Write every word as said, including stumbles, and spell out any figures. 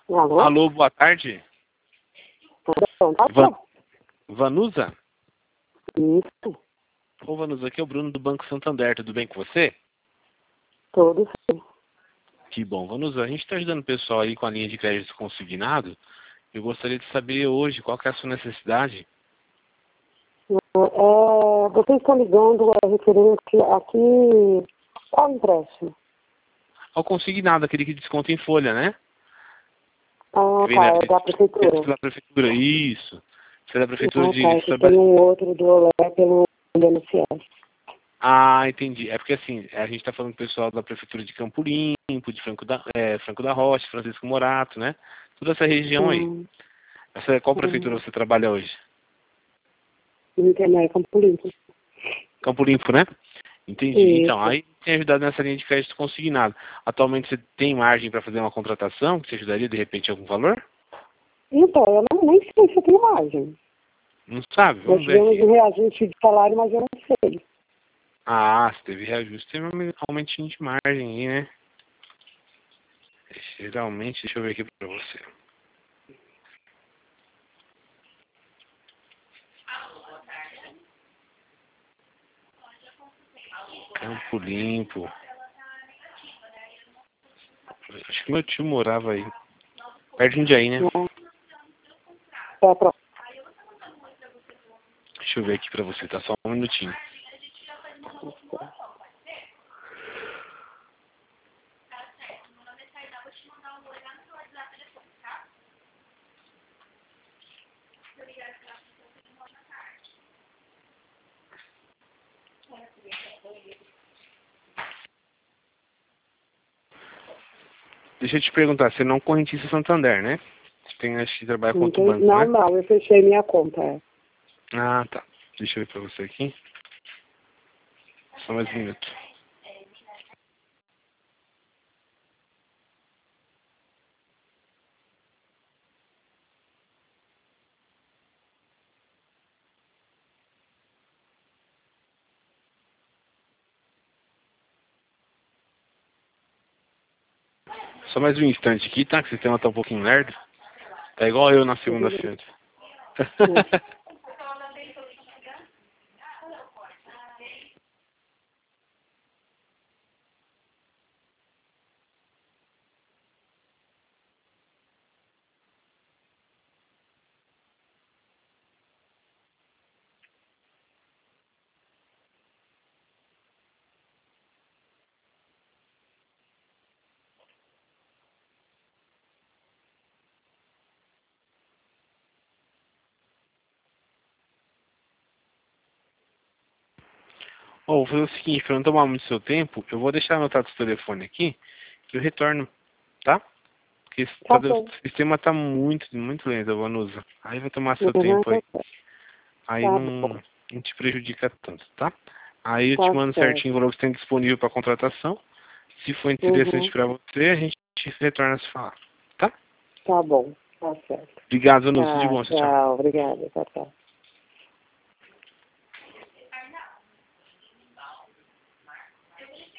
Alô? Alô, boa tarde. Então, tá Van... bom. Vanusa? Isso, Ô, Vanusa, aqui é o Bruno do Banco Santander. Tudo bem com você? tudo sim. Que bom. Vanusa, a gente está ajudando o pessoal aí com a linha de crédito consignado. Eu gostaria de saber hoje qual que é a sua necessidade. É, vocês estão ligando a referente aqui, qual empréstimo? Ao consignado, aquele que desconta em folha, né? Ah, Que vem tá, da, é da prefeitura. pela prefeitura. Isso. Isso é da prefeitura Ah, de tá, que Saba- tem um outro do Olé pelo I N S S. Ah, entendi. É porque assim, a gente está falando com o pessoal da prefeitura de Campo Limpo, de Franco da, é, Franco da Rocha, Francisco Morato, né? Toda essa região aí. Hum, Essa, qual prefeitura hum, você trabalha hoje? Internet, Campo Limpo. Campo Limpo, né? Entendi. Então, Isso. aí tem ajudado nessa linha de crédito consignado. Atualmente você tem margem para fazer uma contratação que te ajudaria de repente algum valor? Então, eu não, nem sei se eu tenho margem. Não sabe? Nós Vamos ver tivemos aqui. um reajuste de salário, mas eu não sei. Ah, se teve reajuste, teve um aumentinho de margem aí, né? Geralmente, deixa eu ver aqui para você. Campo Limpo. Acho que meu tio morava aí. Perto de Jundiaí, né? Né? É, pronto. Deixa eu ver aqui pra você, tá? Só um minutinho. Deixa eu te perguntar, você não é correntista Santander, né? Você tem, acho que trabalha com outro banco, Não, né? não, eu fechei minha conta. É. Ah, tá. Deixa eu ver pra você aqui. Só mais um minuto. Só mais um instante aqui, tá? Que o sistema tá um pouquinho lerdo. Tá igual eu na segunda-feira. Ó, vou fazer o seguinte, pra não tomar muito seu tempo, eu vou deixar anotado o telefone aqui, que eu retorno, tá? Porque esse- Tá tá- o bom. sistema tá muito, muito lento, Vanusa. Aí vai tomar seu Uhum, tempo tá aí. certo. Aí Tá não, bom. não te prejudica tanto, tá? Aí eu te Tá mando certo. certinho o valor que você tem disponível para contratação. Se for interessante Uhum, para você, a gente retorna a se falar, tá? tá bom. Tá certo. Obrigado, Vanusa. Tudo de Tá, bom, tchau, tchau. tchau. Obrigada. Tchau, tchau.